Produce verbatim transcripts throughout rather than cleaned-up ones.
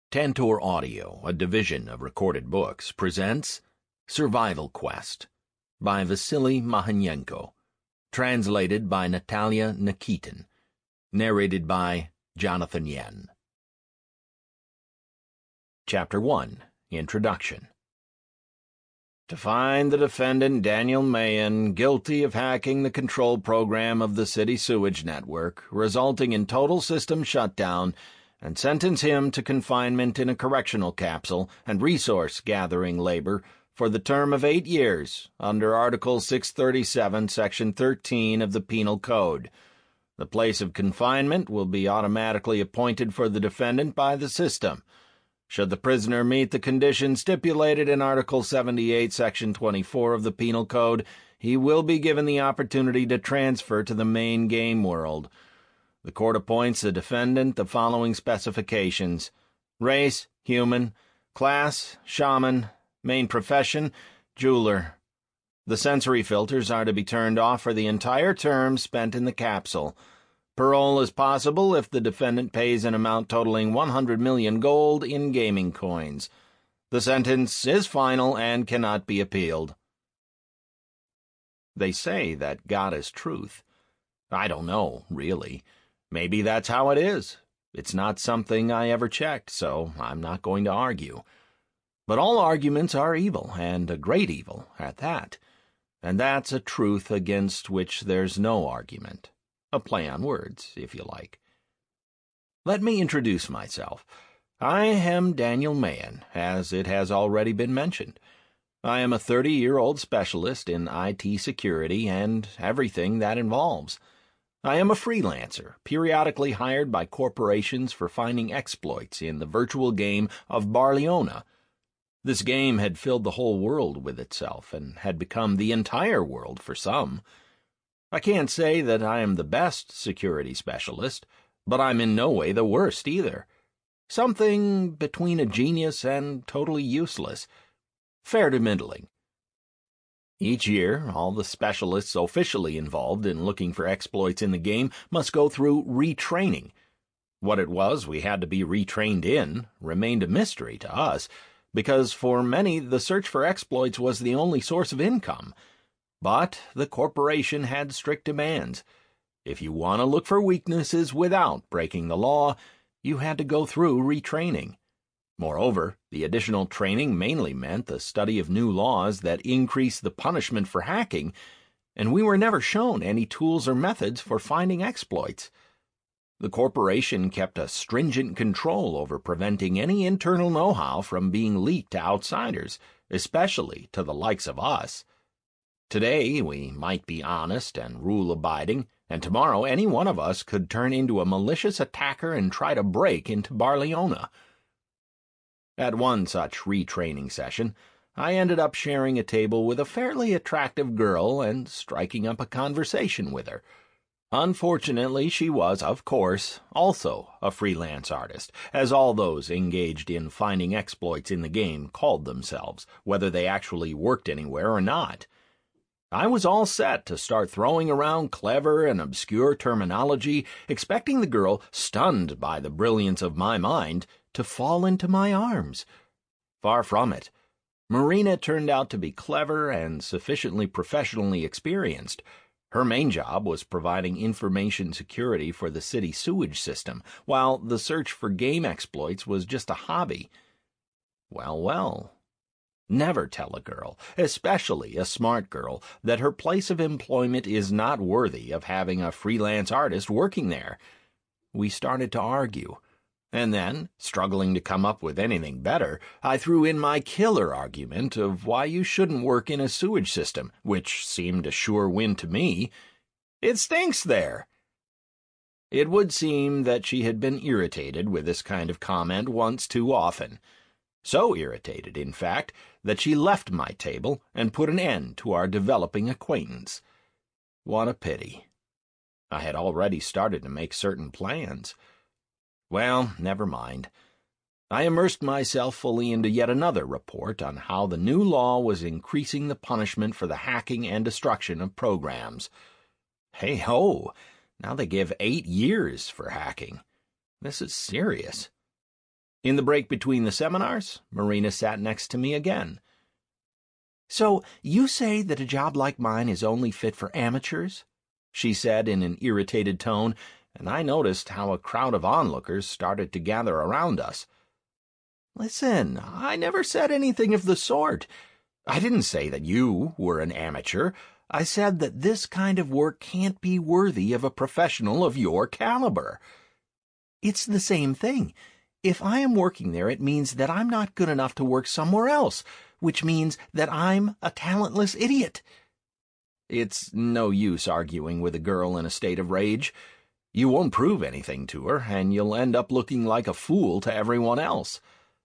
Tantor Audio, a division of Recorded Books, presents Survival Quest by Vasily Mahanyenko, translated by Natalia Nikitin, narrated by Jonathan Yen. Chapter one. Introduction. To find the defendant Daniel Mayen guilty of hacking the control program of the city sewage network, resulting in total system shutdown, and sentence him to confinement in a correctional capsule and resource-gathering labor for the term of eight years under Article six thirty-seven, Section thirteen of the Penal Code. The place of confinement will be automatically appointed for the defendant by the system. Should the prisoner meet the conditions stipulated in Article seventy-eight, Section twenty-four of the Penal Code, he will be given the opportunity to transfer to the main game world. The court appoints the defendant the following specifications: race, human; class, shaman; main profession, jeweler. The sensory filters are to be turned off for the entire term spent in the capsule. Parole is possible if the defendant pays an amount totaling one hundred million gold in gaming coins. The sentence is final and cannot be appealed. They say that God is truth. I don't know, really. Maybe that's how it is. It's not something I ever checked, so I'm not going to argue. But all arguments are evil, and a great evil at that. And that's a truth against which there's no argument. A play on words, if you like. Let me introduce myself. I am Daniel Mayen, as it has already been mentioned. I am a thirty-year-old specialist in I T security and everything that involves. I am a freelancer, periodically hired by corporations for finding exploits in the virtual game of Barleona. This game had filled the whole world with itself, and had become the entire world for some. I can't say that I am the best security specialist, but I'm in no way the worst either. Something between a genius and totally useless. Fair to middling. Each year, all the specialists officially involved in looking for exploits in the game must go through retraining. What it was we had to be retrained in remained a mystery to us, because for many the search for exploits was the only source of income. But the corporation had strict demands. If you want to look for weaknesses without breaking the law, you had to go through retraining. Moreover, the additional training mainly meant the study of new laws that increase the punishment for hacking, and we were never shown any tools or methods for finding exploits. The corporation kept a stringent control over preventing any internal know-how from being leaked to outsiders, especially to the likes of us. Today we might be honest and rule-abiding, and tomorrow any one of us could turn into a malicious attacker and try to break into Barleona. At one such retraining session, I ended up sharing a table with a fairly attractive girl and striking up a conversation with her. Unfortunately, she was, of course, also a freelance artist, as all those engaged in finding exploits in the game called themselves, whether they actually worked anywhere or not. I was all set to start throwing around clever and obscure terminology, expecting the girl, stunned by the brilliance of my mind, to fall into my arms. Far from it. Marina turned out to be clever and sufficiently professionally experienced. Her main job was providing information security for the city sewage system, while the search for game exploits was just a hobby. Well, well. Never tell a girl, especially a smart girl, that her place of employment is not worthy of having a freelance artist working there. We started to argue. And then, struggling to come up with anything better, I threw in my killer argument of why you shouldn't work in a sewage system, which seemed a sure win to me. It stinks there. It would seem that she had been irritated with this kind of comment once too often. So irritated, in fact, that she left my table and put an end to our developing acquaintance. What a pity. I had already started to make certain plans. Well, never mind. I immersed myself fully into yet another report on how the new law was increasing the punishment for the hacking and destruction of programs. Hey-ho! Now they give eight years for hacking. This is serious. In the break between the seminars, Marina sat next to me again. "So you say that a job like mine is only fit for amateurs?" she said in an irritated tone, and I noticed how a crowd of onlookers started to gather around us. "Listen, I never said anything of the sort. I didn't say that you were an amateur. I said that this kind of work can't be worthy of a professional of your caliber." "It's the same thing. If I am working there, it means that I'm not good enough to work somewhere else, which means that I'm a talentless idiot." It's no use arguing with a girl in a state of rage. You won't prove anything to her, and you'll end up looking like a fool to everyone else.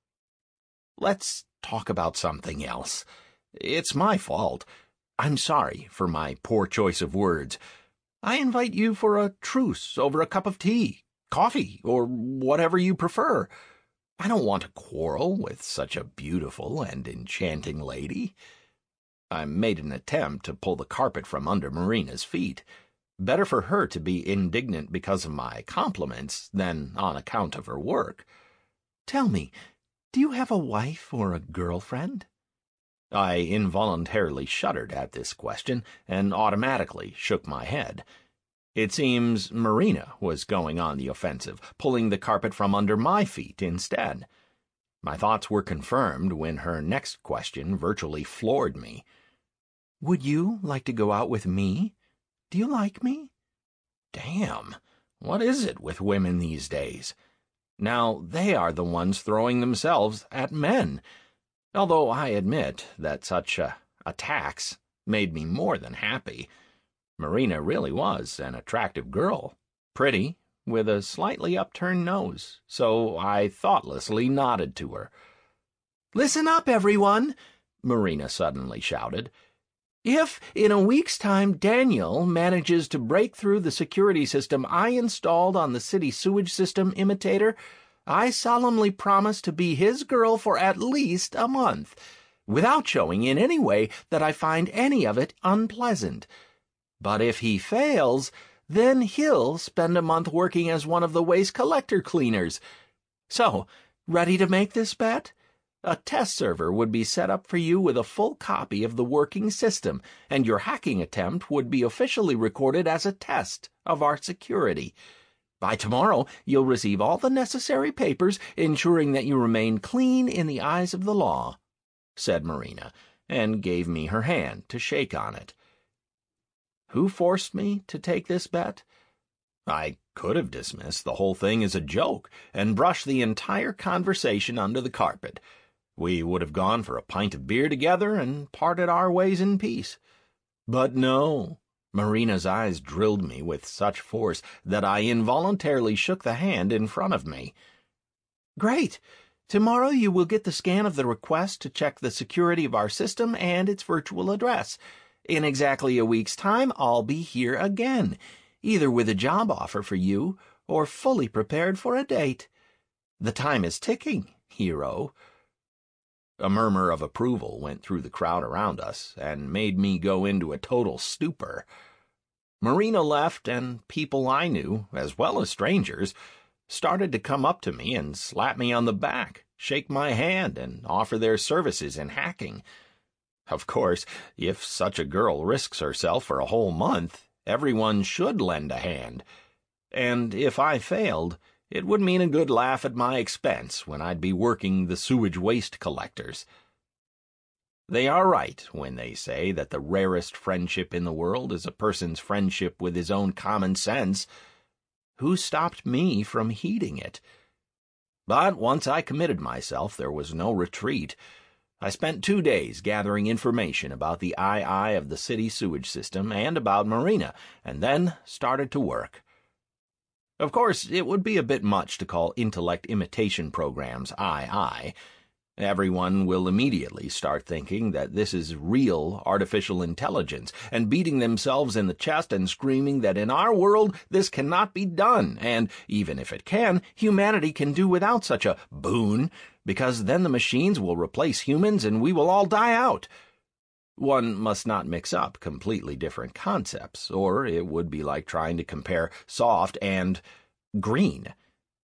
Let's talk about something else. It's my fault. I'm sorry for my poor choice of words. I invite you for a truce over a cup of tea, coffee, or whatever you prefer. I don't want to quarrel with such a beautiful and enchanting lady." I made an attempt to pull the carpet from under Marina's feet. Better for her to be indignant because of my compliments than on account of her work. "Tell me, do you have a wife or a girlfriend?" I involuntarily shuddered at this question and automatically shook my head. It seems Marina was going on the offensive, pulling the carpet from under my feet instead. My thoughts were confirmed when her next question virtually floored me. "Would you like to go out with me? Do you like me?" Damn, what is it with women these days? Now they are the ones throwing themselves at men, although I admit that such uh, attacks made me more than happy. Marina really was an attractive girl, pretty, with a slightly upturned nose, so I thoughtlessly nodded to her. "Listen up, everyone," Marina suddenly shouted. "If, in a week's time, Daniel manages to break through the security system I installed on the city sewage system imitator, I solemnly promise to be his girl for at least a month, without showing in any way that I find any of it unpleasant. But if he fails, then he'll spend a month working as one of the waste collector cleaners. So, ready to make this bet? A test server would be set up for you with a full copy of the working system, and your hacking attempt would be officially recorded as a test of our security. By tomorrow, you'll receive all the necessary papers ensuring that you remain clean in the eyes of the law," said Marina, and gave me her hand to shake on it. Who forced me to take this bet? I could have dismissed the whole thing as a joke and brushed the entire conversation under the carpet. We would have gone for a pint of beer together and parted our ways in peace. But no, Marina's eyes drilled me with such force that I involuntarily shook the hand in front of me. "Great! Tomorrow you will get the scan of the request to check the security of our system and its virtual address. In exactly a week's time, I'll be here again, either with a job offer for you or fully prepared for a date. The time is ticking, hero." A murmur of approval went through the crowd around us and made me go into a total stupor. Marina left, and people I knew, as well as strangers, started to come up to me and slap me on the back, shake my hand, and offer their services in hacking. Of course, if such a girl risks herself for a whole month, everyone should lend a hand. And if I failed, it would mean a good laugh at my expense when I'd be working the sewage waste collectors. They are right when they say that the rarest friendship in the world is a person's friendship with his own common sense. Who stopped me from heeding it? But once I committed myself, there was no retreat. I spent two days gathering information about the two of the city sewage system and about Marina, and then started to work. Of course, it would be a bit much to call intellect imitation programs two. Everyone will immediately start thinking that this is real artificial intelligence, and beating themselves in the chest and screaming that in our world this cannot be done, and, even if it can, humanity can do without such a boon, because then the machines will replace humans and we will all die out. One must not mix up completely different concepts, or it would be like trying to compare soft and green.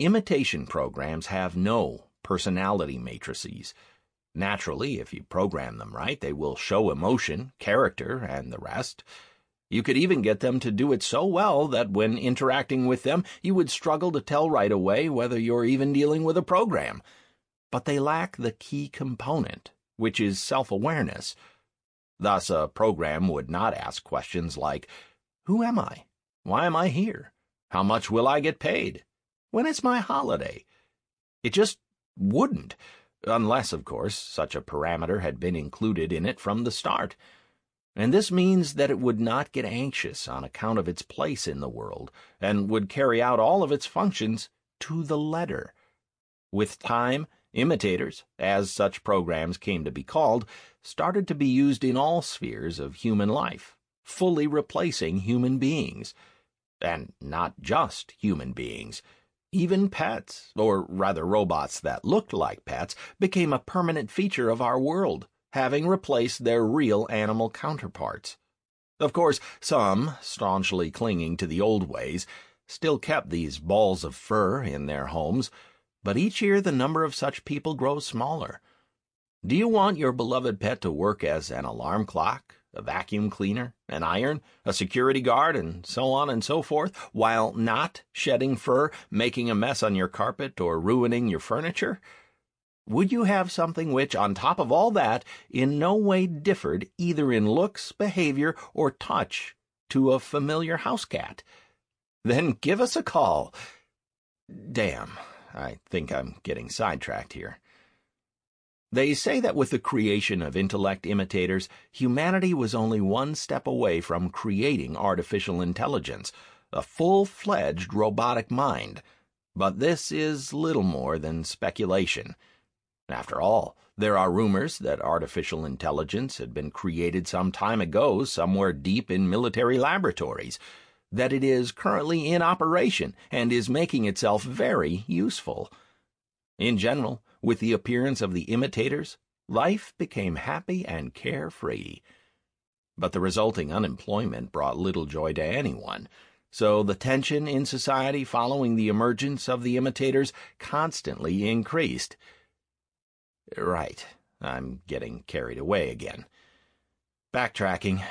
Imitation programs have no personality matrices. Naturally, if you program them right, they will show emotion, character, and the rest. You could even get them to do it so well that when interacting with them, you would struggle to tell right away whether you're even dealing with a program. But they lack the key component, which is self-awareness. Thus, a program would not ask questions like, "Who am I? Why am I here? How much will I get paid? When is my holiday?" It just wouldn't, unless, of course, such a parameter had been included in it from the start. And this means that it would not get anxious on account of its place in the world, and would carry out all of its functions to the letter. With time, imitators, as such programs came to be called, started to be used in all spheres of human life, fully replacing human beings. And not just human beings. Even pets, or rather robots that looked like pets, became a permanent feature of our world, having replaced their real animal counterparts. Of course, some, staunchly clinging to the old ways, still kept these balls of fur in their homes, but each year the number of such people grows smaller. Do you want your beloved pet to work as an alarm clock, a vacuum cleaner, an iron, a security guard, and so on and so forth, while not shedding fur, making a mess on your carpet, or ruining your furniture? Would you have something which, on top of all that, in no way differed either in looks, behavior, or touch to a familiar house cat? Then give us a call. Damn, I think I'm getting sidetracked here. They say that with the creation of intellect imitators, humanity was only one step away from creating artificial intelligence, a full-fledged robotic mind. But this is little more than speculation. After all, there are rumors that artificial intelligence had been created some time ago somewhere deep in military laboratories, that it is currently in operation and is making itself very useful. In general, with the appearance of the imitators, life became happy and carefree. But the resulting unemployment brought little joy to anyone, so the tension in society following the emergence of the imitators constantly increased. Right, I'm getting carried away again. Backtracking.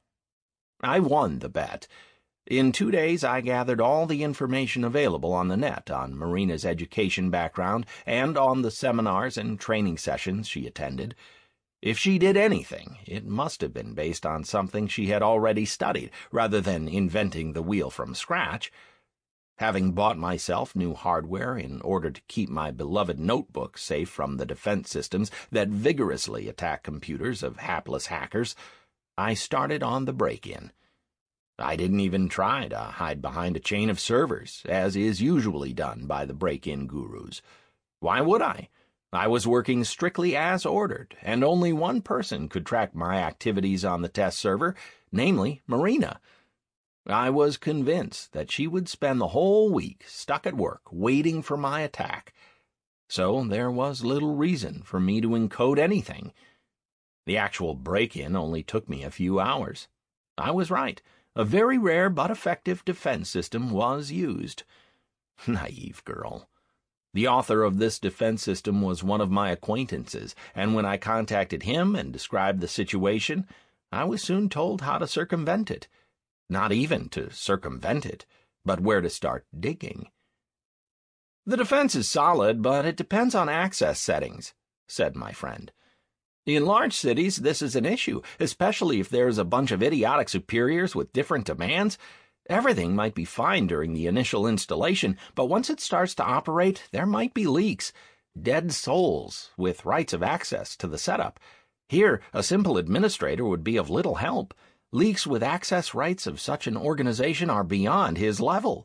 I won the bet. In two days, I gathered all the information available on the net on Marina's education background and on the seminars and training sessions she attended. If she did anything, it must have been based on something she had already studied, rather than inventing the wheel from scratch. Having bought myself new hardware in order to keep my beloved notebook safe from the defense systems that vigorously attack computers of hapless hackers, I started on the break-in. I didn't even try to hide behind a chain of servers, as is usually done by the break-in gurus. Why would I? I was working strictly as ordered, and only one person could track my activities on the test server, namely Marina. I was convinced that she would spend the whole week stuck at work, waiting for my attack. So there was little reason for me to encode anything. The actual break-in only took me a few hours. I was right. A very rare but effective defense system was used. Naive girl. The author of this defense system was one of my acquaintances, and when I contacted him and described the situation, I was soon told how to circumvent it. Not even to circumvent it, but where to start digging. The defense is solid, but it depends on access settings, said my friend. In large cities, this is an issue, especially if there's a bunch of idiotic superiors with different demands. Everything might be fine during the initial installation, but once it starts to operate, there might be leaks. Dead souls with rights of access to the setup. Here, a simple administrator would be of little help. Leaks with access rights of such an organization are beyond his level.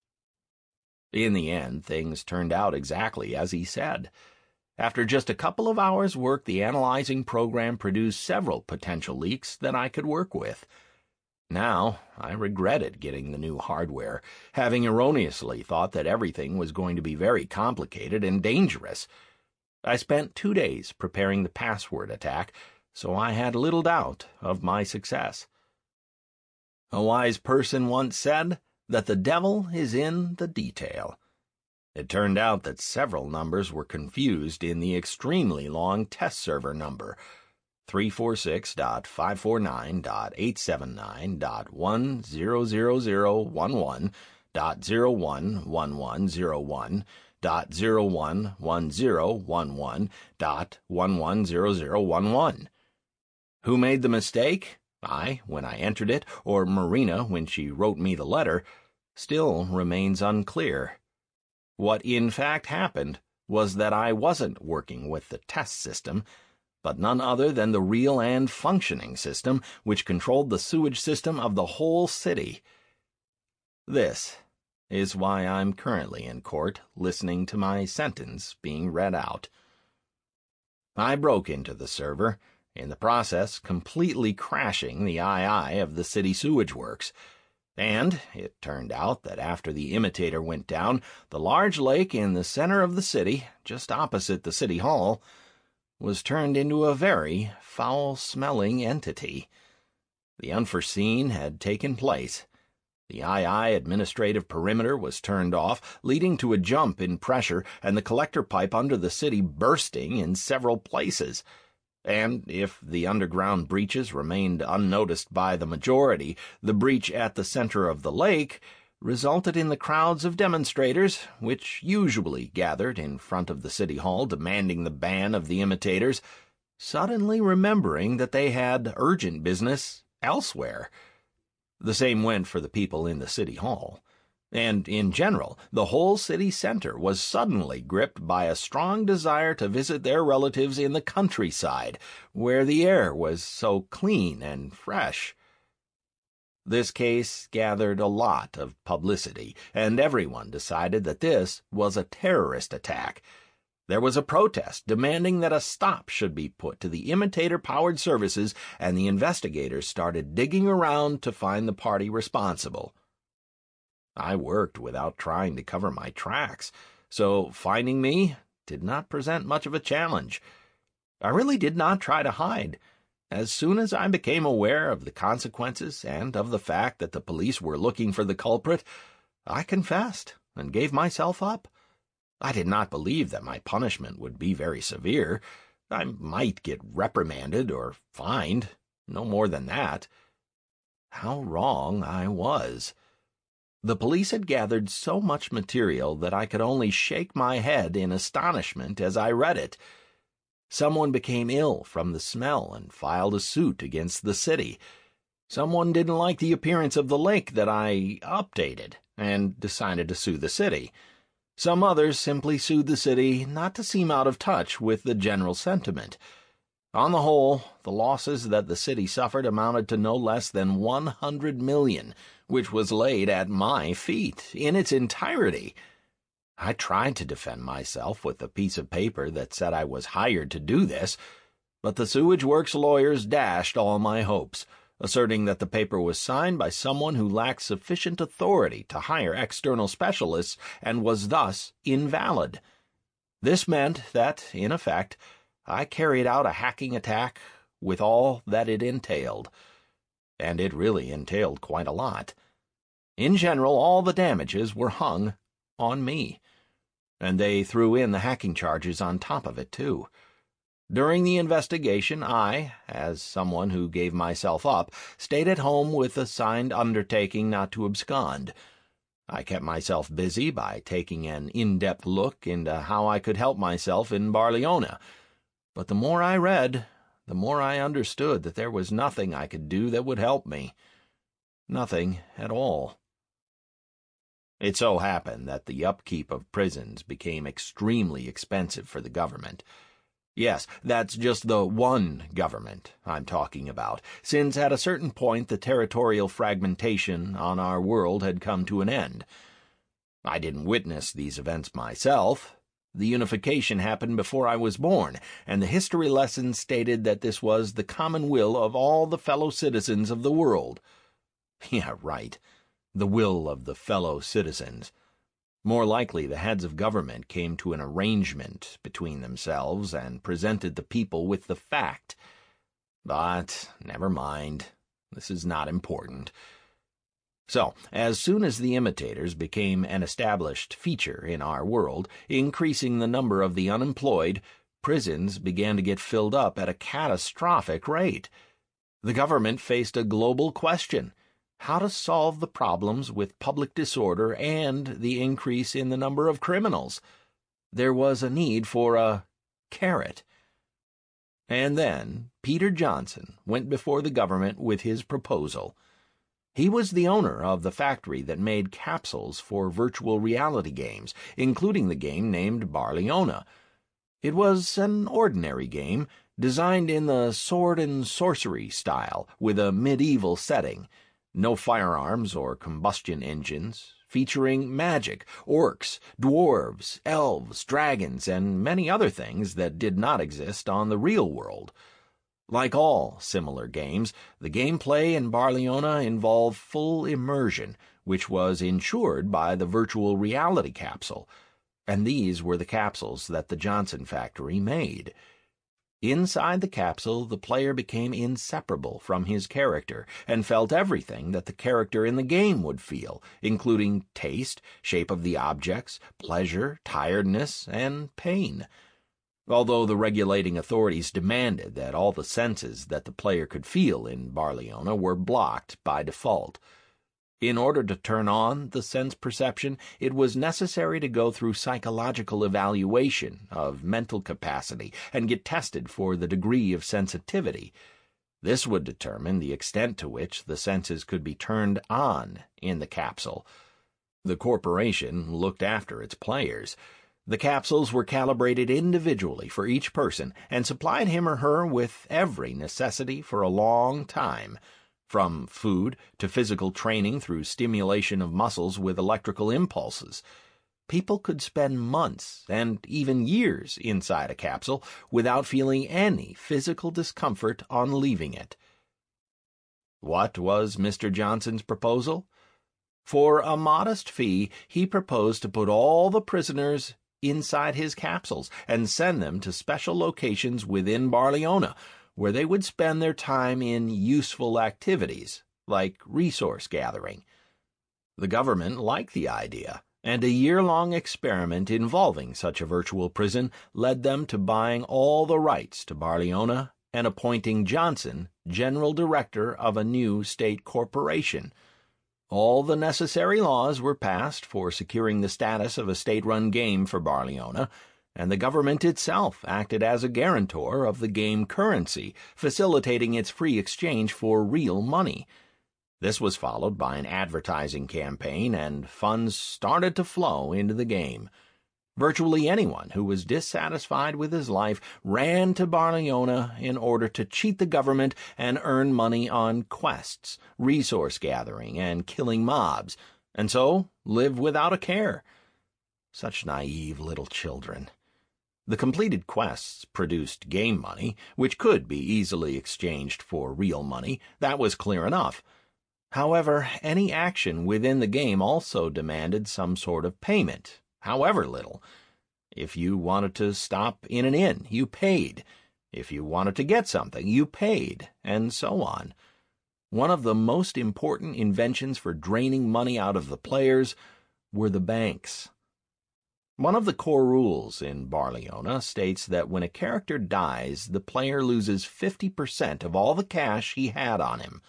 In the end, things turned out exactly as he said. After just a couple of hours' work, the analyzing program produced several potential leaks that I could work with. Now, I regretted getting the new hardware, having erroneously thought that everything was going to be very complicated and dangerous. I spent two days preparing the password attack, so I had little doubt of my success. A wise person once said that the devil is in the detail. It turned out that several numbers were confused in the extremely long test server number, three forty-six dot five forty-nine dot eight seventy-nine dot one zero zero zero one one dot zero one one one zero one dot zero one one zero one one dot one one zero zero one one. Who made the mistake? I, when I entered it, or Marina when she wrote me the letter, still remains unclear. What in fact happened was that I wasn't working with the test system, but none other than the real and functioning system which controlled the sewage system of the whole city. This is why I'm currently in court listening to my sentence being read out. I broke into the server, in the process completely crashing the I I of the city sewage works. And it turned out that after the imitator went down, the large lake in the center of the city, just opposite the city hall, was turned into a very foul-smelling entity. The unforeseen had taken place. The I I administrative perimeter was turned off, leading to a jump in pressure and the collector pipe under the city bursting in several places. And if the underground breaches remained unnoticed by the majority, the breach at the center of the lake resulted in the crowds of demonstrators, which usually gathered in front of the city hall demanding the ban of the imitators, suddenly remembering that they had urgent business elsewhere. The same went for the people in the city hall. And, in general, the whole city center was suddenly gripped by a strong desire to visit their relatives in the countryside, where the air was so clean and fresh. This case gathered a lot of publicity, and everyone decided that this was a terrorist attack. There was a protest demanding that a stop should be put to the imitator-powered services, and the investigators started digging around to find the party responsible. I worked without trying to cover my tracks, so finding me did not present much of a challenge. I really did not try to hide. As soon as I became aware of the consequences and of the fact that the police were looking for the culprit, I confessed and gave myself up. I did not believe that my punishment would be very severe. I might get reprimanded or fined, no more than that. How wrong I was. The police had gathered so much material that I could only shake my head in astonishment as I read it. Someone became ill from the smell and filed a suit against the city. Someone didn't like the appearance of the lake that I updated and decided to sue the city. Some others simply sued the city not to seem out of touch with the general sentiment. On the whole, the losses that the city suffered amounted to no less than one hundred million, which was laid at my feet in its entirety. I tried to defend myself with a piece of paper that said I was hired to do this, but the sewage works lawyers dashed all my hopes, asserting that the paper was signed by someone who lacked sufficient authority to hire external specialists and was thus invalid. This meant that, in effect, I carried out a hacking attack with all that it entailed. And it really entailed quite a lot. In general, all the damages were hung on me. And they threw in the hacking charges on top of it, too. During the investigation, I, as someone who gave myself up, stayed at home with a signed undertaking not to abscond. I kept myself busy by taking an in-depth look into how I could help myself in Barleona. But the more I read, the more I understood that there was nothing I could do that would help me. Nothing at all. It so happened that the upkeep of prisons became extremely expensive for the government. Yes, that's just the one government I'm talking about, since at a certain point the territorial fragmentation on our world had come to an end. I didn't witness these events myself. The unification happened before I was born, and the history lessons stated that this was the common will of all the fellow citizens of the world. Yeah, right. The will of the fellow citizens. More likely, the heads of government came to an arrangement between themselves and presented the people with the fact. But never mind. This is not important. So, as soon as the imitators became an established feature in our world, increasing the number of the unemployed, prisons began to get filled up at a catastrophic rate. The government faced a global question: how to solve the problems with public disorder and the increase in the number of criminals. There was a need for a carrot. And then Peter Johnson went before the government with his proposal. He was the owner of the factory that made capsules for virtual reality games, including the game named Barleona. It was an ordinary game, designed in the sword and sorcery style, with a medieval setting. No firearms or combustion engines, featuring magic, orcs, dwarves, elves, dragons, and many other things that did not exist on the real world. Like all similar games, the gameplay in Barleona involved full immersion, which was ensured by the virtual reality capsule, and these were the capsules that the Johnson factory made. Inside the capsule, the player became inseparable from his character and felt everything that the character in the game would feel, including taste, shape of the objects, pleasure, tiredness, and pain. Although the regulating authorities demanded that all the senses that the player could feel in Barleona were blocked by default. In order to turn on the sense perception, it was necessary to go through psychological evaluation of mental capacity and get tested for the degree of sensitivity. This would determine the extent to which the senses could be turned on in the capsule. The corporation looked after its players. The capsules were calibrated individually for each person and supplied him or her with every necessity for a long time, from food to physical training through stimulation of muscles with electrical impulses. People could spend months and even years inside a capsule without feeling any physical discomfort on leaving it. What was Mister Johnson's proposal? For a modest fee, he proposed to put all the prisoners inside his capsules and send them to special locations within Barleona, where they would spend their time in useful activities, like resource gathering. The government liked the idea, and a year-long experiment involving such a virtual prison led them to buying all the rights to Barleona and appointing Johnson general director of a new state corporation. All the necessary laws were passed for securing the status of a state-run game for Barleona, and the government itself acted as a guarantor of the game currency, facilitating its free exchange for real money. This was followed by an advertising campaign, and funds started to flow into the game. Virtually anyone who was dissatisfied with his life ran to Barleona in order to cheat the government and earn money on quests, resource gathering, and killing mobs, and so live without a care. Such naive little children. The completed quests produced game money, which could be easily exchanged for real money. That was clear enough. However, any action within the game also demanded some sort of payment, however little. If you wanted to stop in an inn, you paid. If you wanted to get something, you paid, and so on. One of the most important inventions for draining money out of the players were the banks. One of the core rules in Barleona states that when a character dies, the player loses fifty percent of all the cash he had on him.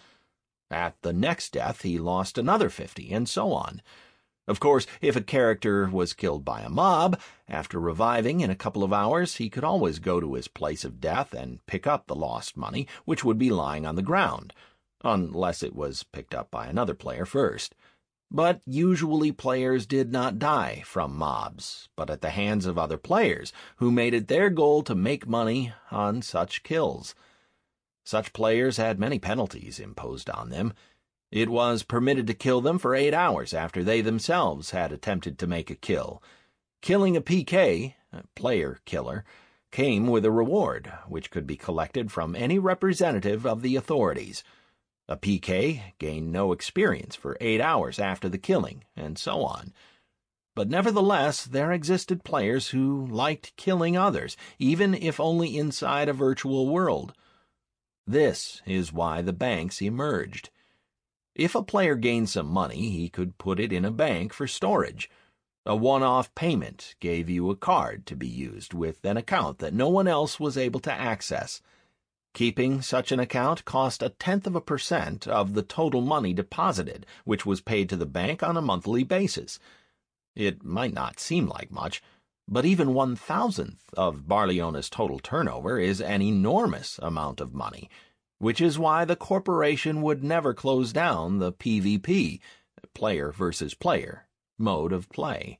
At the next death, he lost another fifty, and so on. Of course, if a character was killed by a mob, after reviving in a couple of hours, he could always go to his place of death and pick up the lost money, which would be lying on the ground, unless it was picked up by another player first. But usually players did not die from mobs, but at the hands of other players, who made it their goal to make money on such kills. Such players had many penalties imposed on them. It was permitted to kill them for eight hours after they themselves had attempted to make a kill. Killing a P K, a player killer, came with a reward, which could be collected from any representative of the authorities. A P K gained no experience for eight hours after the killing, and so on. But nevertheless, there existed players who liked killing others, even if only inside a virtual world. This is why the banks emerged. If a player gained some money, he could put it in a bank for storage. A one-off payment gave you a card to be used with an account that no one else was able to access. Keeping such an account cost a tenth of a percent of the total money deposited, which was paid to the bank on a monthly basis. It might not seem like much, but even one thousandth of Barleona's total turnover is an enormous amount of money, which is why the corporation would never close down the P V P, player versus player, mode of play.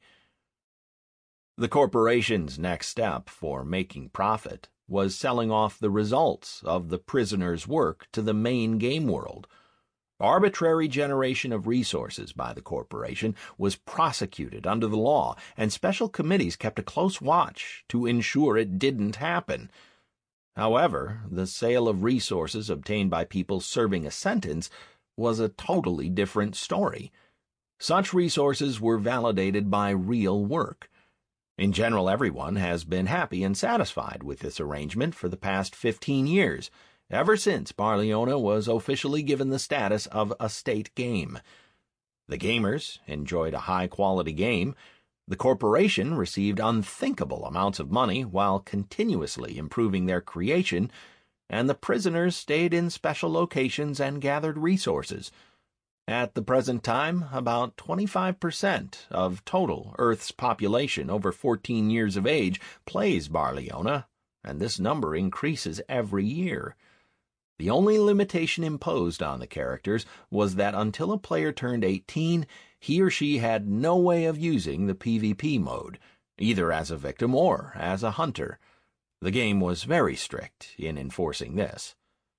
The corporation's next step for making profit was selling off the results of the prisoner's work to the main game world. Arbitrary generation of resources by the corporation was prosecuted under the law, and special committees kept a close watch to ensure it didn't happen. However, the sale of resources obtained by people serving a sentence was a totally different story. Such resources were validated by real work. In general, everyone has been happy and satisfied with this arrangement for the past fifteen years, ever since Barleona was officially given the status of a state game. The gamers enjoyed a high-quality game, the corporation received unthinkable amounts of money while continuously improving their creation, and the prisoners stayed in special locations and gathered resources. At the present time, about twenty-five percent of total Earth's population over fourteen years of age plays Barleona, and this number increases every year. The only limitation imposed on the characters was that until a player turned eighteen, he or she had no way of using the P V P mode, either as a victim or as a hunter. The game was very strict in enforcing this.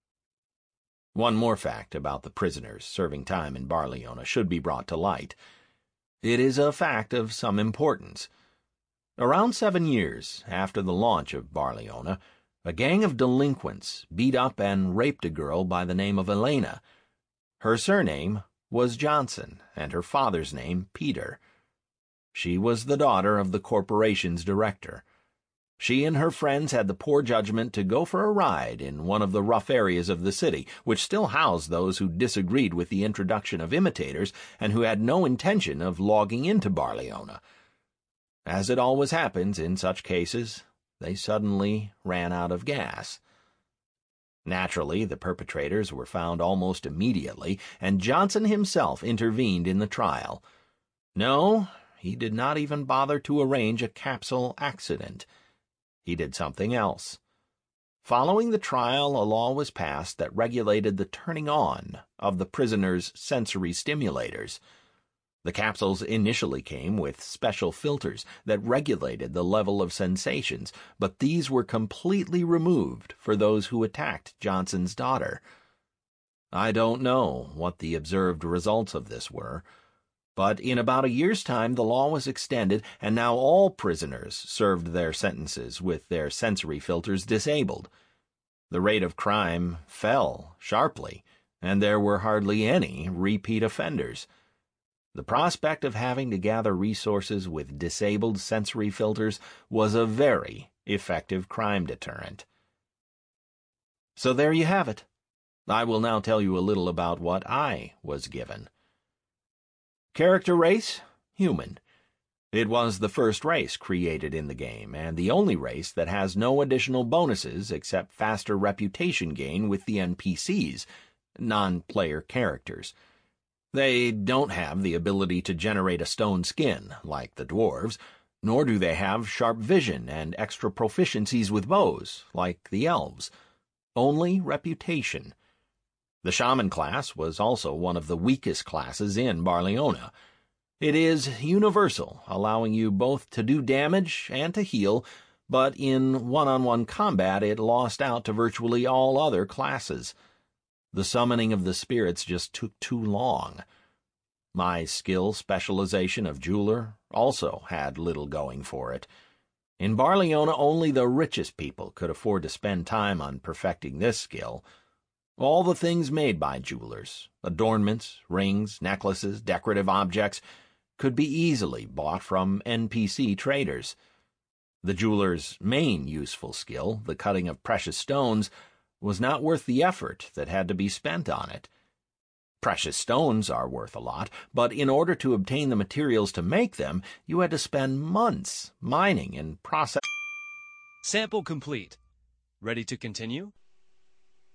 One more fact about the prisoners serving time in Barleona should be brought to light. It is a fact of some importance. Around seven years after the launch of Barleona, a gang of delinquents beat up and raped a girl by the name of Elena. Her surname was Johnson, and her father's name Peter. She was the daughter of the corporation's director. She and her friends had the poor judgment to go for a ride in one of the rough areas of the city, which still housed those who disagreed with the introduction of imitators and who had no intention of logging into Barleona. As it always happens in such cases, they suddenly ran out of gas. Naturally, the perpetrators were found almost immediately, and Johnson himself intervened in the trial. No, he did not even bother to arrange a capsule accident. He did something else. Following the trial, a law was passed that regulated the turning on of the prisoners' sensory stimulators. The capsules initially came with special filters that regulated the level of sensations, but these were completely removed for those who attacked Johnson's daughter. I don't know what the observed results of this were, but in about a year's time the law was extended, and now all prisoners served their sentences with their sensory filters disabled. The rate of crime fell sharply, and there were hardly any repeat offenders. The prospect of having to gather resources with disabled sensory filters was a very effective crime deterrent. So there you have it. I will now tell you a little about what I was given. Character race? Human. It was the first race created in the game, and the only race that has no additional bonuses except faster reputation gain with the N P Cs, non-player characters. They don't have the ability to generate a stone skin, like the dwarves, nor do they have sharp vision and extra proficiencies with bows, like the elves. Only reputation. The shaman class was also one of the weakest classes in Barleona. It is universal, allowing you both to do damage and to heal, but in one-on-one combat it lost out to virtually all other classes. The summoning of the spirits just took too long. My skill specialization of jeweler also had little going for it. In Barleona, only the richest people could afford to spend time on perfecting this skill. All the things made by jewelers, adornments, rings, necklaces, decorative objects, could be easily bought from N P C traders. The jeweler's main useful skill, the cutting of precious stones, was not worth the effort that had to be spent on it. Precious stones are worth a lot, but in order to obtain the materials to make them, you had to spend months mining and processing. Sample complete. Ready to continue?